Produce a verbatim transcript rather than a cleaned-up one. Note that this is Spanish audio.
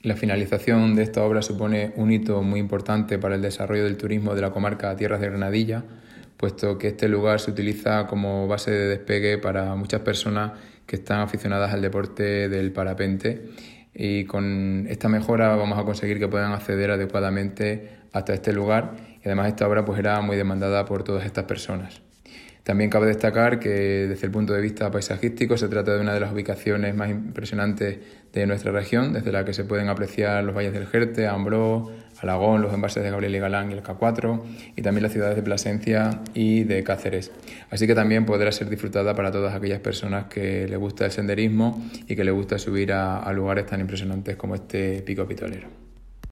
La finalización de esta obra supone un hito muy importante para el desarrollo del turismo de la comarca Tierras de Granadilla, puesto que este lugar se utiliza como base de despegue para muchas personas que están aficionadas al deporte del parapente, y con esta mejora vamos a conseguir que puedan acceder adecuadamente hasta este lugar, y además esta obra pues era muy demandada por todas estas personas. También cabe destacar que desde el punto de vista paisajístico se trata de una de las ubicaciones más impresionantes de nuestra región, desde la que se pueden apreciar los valles del Jerte, Ambrós, Alagón, los embalses de Gabriel y Galán y el K cuatro, y también las ciudades de Plasencia y de Cáceres. Así que también podrá ser disfrutada para todas aquellas personas que les gusta el senderismo y que les gusta subir a, a lugares tan impresionantes como este Pico Pitolero.